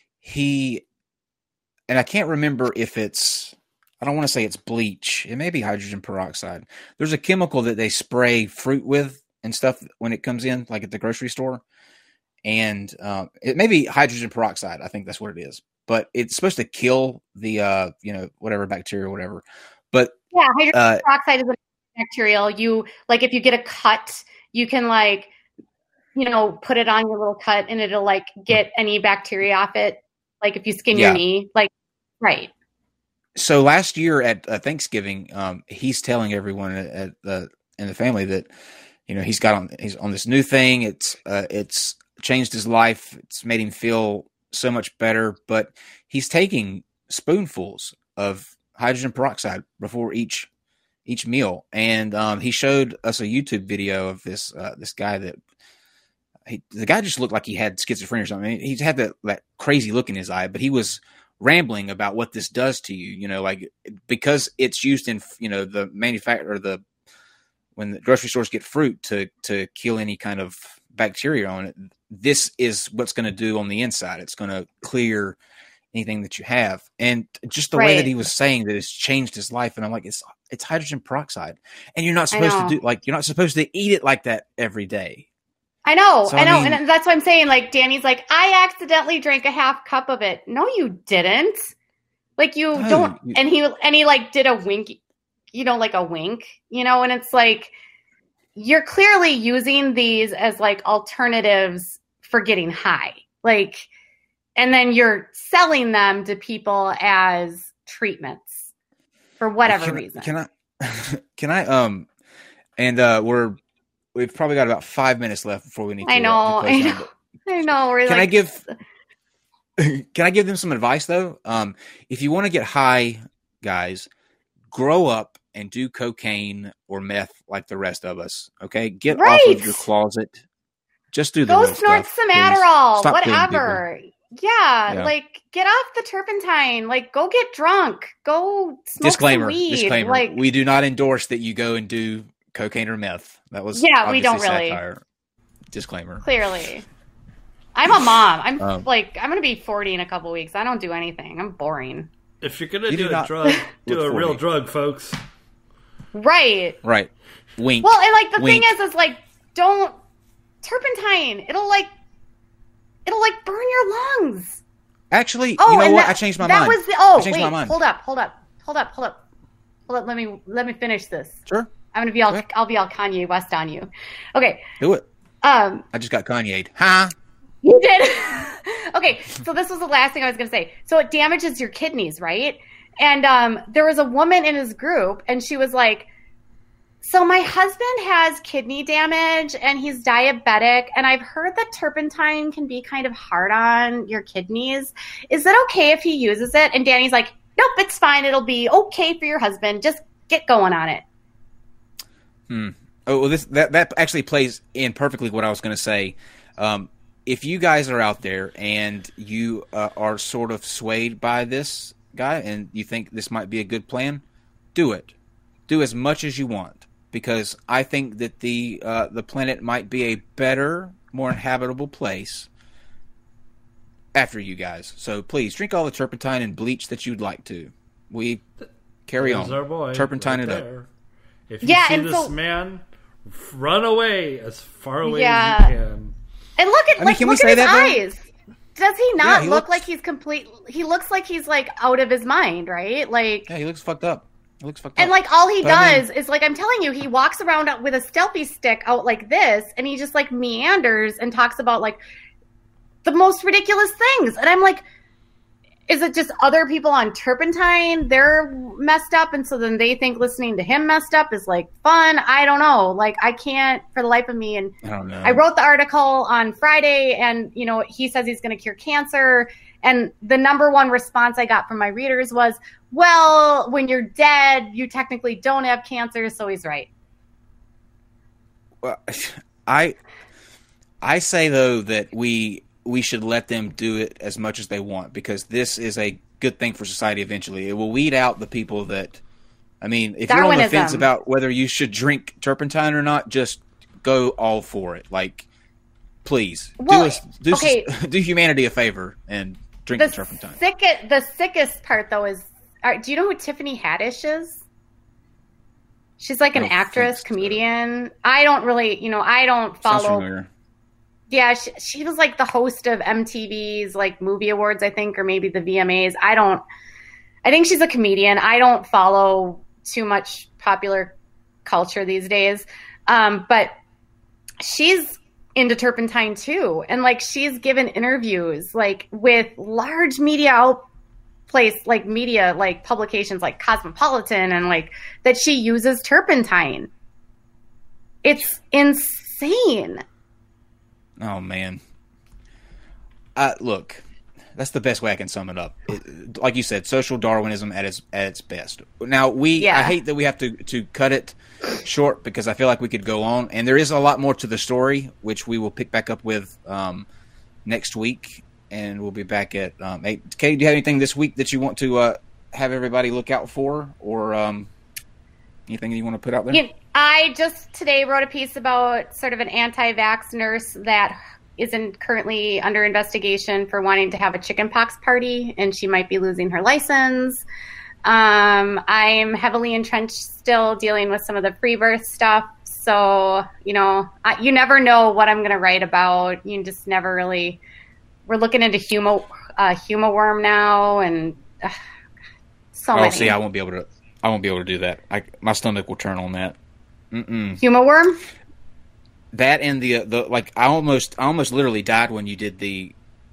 C: and I can't remember if I don't want to say it's bleach. It may be hydrogen peroxide. There's a chemical that they spray fruit with and stuff when it comes in, like at the grocery store. And it may be hydrogen peroxide. I think that's what it is. But it's supposed to kill the, whatever bacteria or whatever. But
D: yeah, hydrogen peroxide is bacterial. Like if you get a cut, you can like, put it on your little cut and it'll like get any bacteria off it. Like if you skin your knee, like, right.
C: So last year at Thanksgiving, he's telling everyone in the family that, he's on this new thing. It's changed his life. It's made him feel so much better, but he's taking spoonfuls of hydrogen peroxide before each meal. And he showed us a YouTube video of this guy that the guy just looked like he had schizophrenia or something. He's had that crazy look in his eye, but he was rambling about what this does to you, like because it's used in, the manufacturer, when the grocery stores get fruit to kill any kind of bacteria on it. This is what's going to do on the inside. It's going to clear anything that you have. And just the way that he was saying that it's changed his life. And I'm like, it's hydrogen peroxide, and you're not supposed you're not supposed to eat it like that every day.
D: I know. And that's what I'm saying. Like, Danny's like, I accidentally drank a half cup of it. No, you didn't. Like, don't. And he like did a wink, like a wink, and it's like, you're clearly using these as like alternatives for getting high. Like, and then you're selling them to people as treatments for whatever reason.
C: Can I, we've probably got about 5 minutes left before we need to.
D: I know.
C: Can I give them some advice though? If you want to get high, guys, grow up and do cocaine or meth like the rest of us. Okay, get off of your closet. Just do the
D: go
C: real
D: snort
C: stuff,
D: some Adderall,
C: Stop
D: whatever. Yeah, like get off the turpentine. Like go get drunk. Go smoke some weed.
C: Disclaimer.
D: Like,
C: we do not endorse that you go and do cocaine or meth. That was
D: we don't really.
C: Satire. Disclaimer.
D: Clearly. I'm a mom. I'm I'm going to be 40 in a couple weeks. I don't do anything. I'm boring.
E: If you're going to do a drug, do a real drug, folks.
D: Right.
C: Wink.
D: Well, and like the thing is like, don't turpentine. It'll like burn your lungs.
C: Actually, you know what? I changed my mind.
D: My mind. Hold up. Let me finish this.
C: Sure.
D: I'll be all Kanye West on you. Okay.
C: Do it. I just got Kanye'd. Huh?
D: You did? Okay, so this was the last thing I was going to say. So it damages your kidneys, right? And there was a woman in his group, and she was like, so my husband has kidney damage, and he's diabetic, and I've heard that turpentine can be kind of hard on your kidneys. Is it okay if he uses it? And Danny's like, nope, it's fine. It'll be okay for your husband. Just get going on it.
C: Oh, well, that actually plays in perfectly what I was going to say. If you guys are out there and you are sort of swayed by this guy and you think this might be a good plan, do it. Do as much as you want, because I think that the planet might be a better, more inhabitable place after you guys. So please drink all the turpentine and bleach that you'd like to. We carry on.
E: Our boy
C: Turpentine
E: right
C: it
E: there.
C: up.
E: If you see this man, run away as far away as you can.
D: And look at look at his eyes. Does he not look like he's complete? He looks like he's like out of his mind, right? Like,
C: yeah, he looks fucked up.
D: And like all he does is like, I'm telling you, he walks around with a selfie stick out like this, and he just like meanders and talks about like the most ridiculous things. And I'm like, is it just other people on turpentine? They're messed up, and so then they think listening to him messed up is like fun. I don't know. Like, I can't for the life of me. And
C: I don't know.
D: I wrote the article on Friday, and you know, he says he's going to cure cancer. And the number one response I got from my readers was, well, when you're dead, you technically don't have cancer, so he's right.
C: Well, I say though that we should let them do it as much as they want, because this is a good thing for society eventually. It will weed out the people that, I mean, if you're on the fence about whether you should drink turpentine or not, just go all for it. Like, please, do humanity a favor and drink the turpentine.
D: The sickest part, though, is, do you know who Tiffany Haddish is? She's like an actress, comedian. I don't really, I don't follow. Yeah, she was like the host of MTV's like movie awards, I think, or maybe the VMAs. I think she's a comedian. I don't follow too much popular culture these days. But she's into turpentine too. And like, she's given interviews like with large media publications like Cosmopolitan, and like that she uses turpentine. It's insane.
C: Oh man. Look, that's the best way I can sum it up. Like you said, social Darwinism at its best. Now I hate that we have to cut it short, because I feel like we could go on, and there is a lot more to the story, which we will pick back up with next week, and we'll be back at 8. Katie, do you have anything this week that you want to have everybody look out for, or anything you want to put out there?
D: I just today wrote a piece about sort of an anti-vax nurse that isn't currently under investigation for wanting to have a chickenpox party, and she might be losing her license. I'm heavily entrenched still dealing with some of the free birth stuff. So, you never know what I'm going to write about. You just never really, we're looking into Humaworm now, and so many.
C: See, I won't be able to do that. My stomach will turn on that.
D: Humaworm?
C: That and the like, I almost literally died when you did the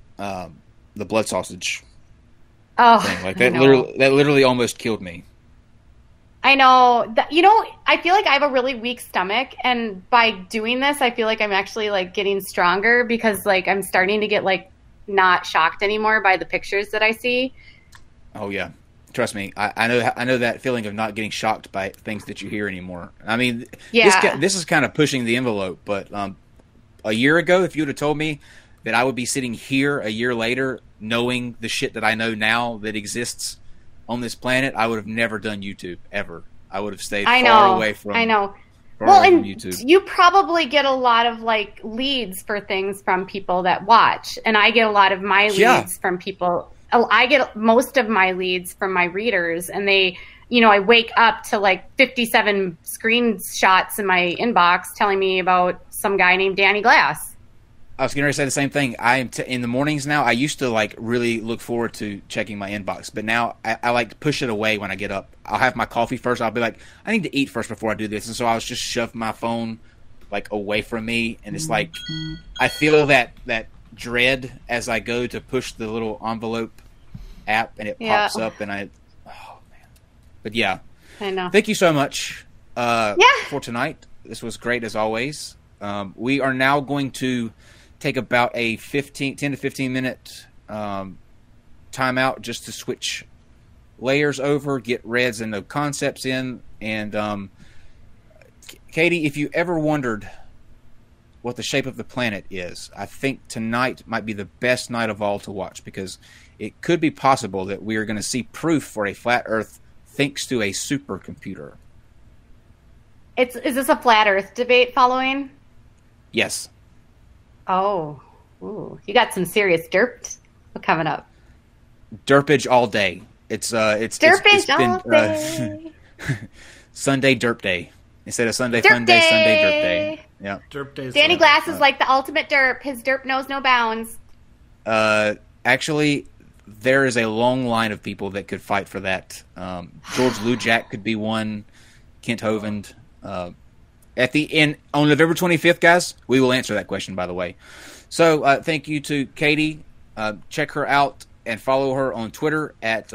C: blood sausage.
D: Oh,
C: thing. Like that literally almost killed me.
D: I know. I feel like I have a really weak stomach, and by doing this, I feel like I'm actually like getting stronger, because like I'm starting to get like not shocked anymore by the pictures that I see. Oh
C: yeah. Trust me, I know that feeling of not getting shocked by things that you hear anymore. I mean, this is kind of pushing the envelope, but a year ago, if you would have told me that I would be sitting here a year later knowing the shit that I know now that exists on this planet, I would have never done YouTube, ever. I would have stayed far away from YouTube.
D: You probably get a lot of like leads for things from people that watch, and I get a lot of my leads from people. I get most of my leads from my readers, and they, I wake up to like 57 screenshots in my inbox telling me about some guy named Danny Glass.
C: I was going to say the same thing. I am in the mornings now. I used to like really look forward to checking my inbox, but now I like to push it away when I get up. I'll have my coffee first. I'll be like, I need to eat first before I do this, and so I'll just shove my phone like away from me, and it's like I feel that dread as I go to push the little envelope app, and it pops up, and oh man. But yeah,
D: I know.
C: Thank you so much for tonight. This was great as always. We are now going to take about a 10 to 15 minute timeout just to switch layers over, get Reds and the concepts in, and Katie, if you ever wondered what the shape of the planet is, I think tonight might be the best night of all to watch, because it could be possible that we are going to see proof for a flat Earth thanks to a supercomputer.
D: Is this a flat Earth debate following?
C: Yes.
D: Oh, ooh, you got some serious derp coming up.
C: Derpage all day. It's
D: derpage all day.
C: Sunday Derp Day instead of Sunday Fun Day. Sunday Derp Day. Yeah.
E: Derp Day.
D: Danny Glass is like the ultimate derp. His derp knows no bounds.
C: Actually, there is a long line of people that could fight for that. George Lujack could be one. Kent Hovind. At the end, on November 25th, guys, we will answer that question, by the way. So thank you to Katie. Check her out and follow her on Twitter at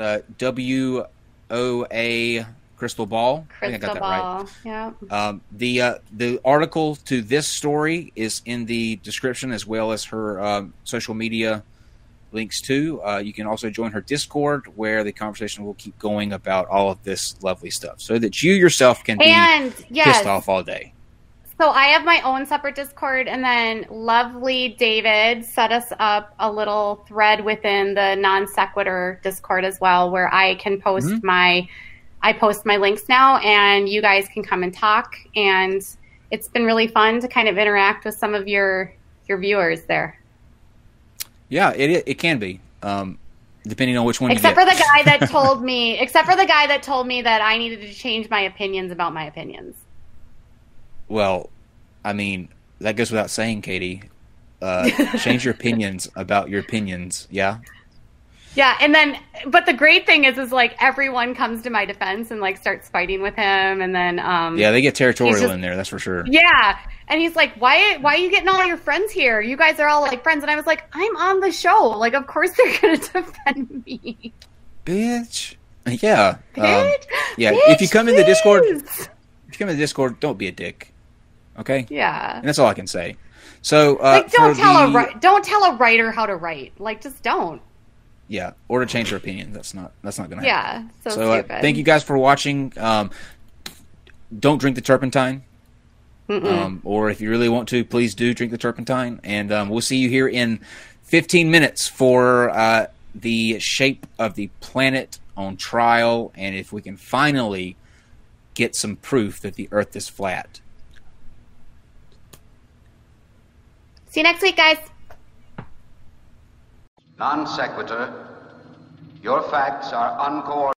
C: WOA Crystal Ball. I think I got that right.
D: Yeah.
C: The article to this story is in the description, as well as her social media links to. You can also join her Discord, where the conversation will keep going about all of this lovely stuff, so that you yourself can be pissed off all day.
D: So I have my own separate Discord, and then lovely David set us up a little thread within the Non Sequitur Discord as well, where I can post I post my links now, and you guys can come and talk. And it's been really fun to kind of interact with some of your viewers there.
C: Yeah, it can be, depending on which one.
D: Except for the guy that told me that I needed to change my opinions about my opinions.
C: Well, I mean, that goes without saying, Katie. Change your opinions about your opinions, yeah?
D: Yeah, and then, but the great thing is like everyone comes to my defense and like starts fighting with him, and then
C: yeah, they get territorial in there, that's for sure.
D: Yeah, and he's like, "Why are you getting all your friends here? You guys are all like friends." And I was like, "I'm on the show. Like, of course they're gonna defend me,
C: bitch." Yeah,
D: bitch.
C: Yeah.
D: Bitch,
C: if you come in the Discord, don't be a dick. Okay.
D: Yeah.
C: And that's all I can say. So,
D: like, don't tell a writer how to write. Like, just don't.
C: Yeah, or to change your opinion. That's not going to happen.
D: Yeah, so stupid.
C: Thank you guys for watching. Don't drink the turpentine. Or if you really want to, please do drink the turpentine. And we'll see you here in 15 minutes for the shape of the planet on trial, and if we can finally get some proof that the Earth is flat.
D: See you next week, guys.
F: Non sequitur. Your facts are uncoordinated.